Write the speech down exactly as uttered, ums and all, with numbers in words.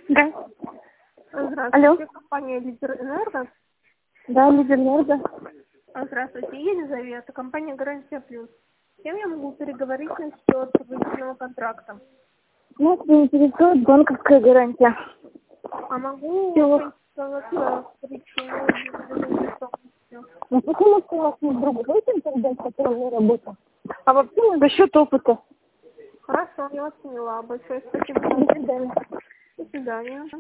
Да. Здравствуйте, Алло. компания «Лидер Энерго». Да, Лидер Энерго. Здравствуйте, Елизавета, компания «Гарантия Плюс». С кем я могу переговорить насчет выделенного контракта? Нас не интересует банковская гарантия. А могу Чего? поинтересоваться причиной заинтересованности? Ну, потому что у нас есть другой очень передать, который не работал. А вообще за счет опыта. Хорошо, я вас поняла. Большое спасибо. До свидания. До свидания.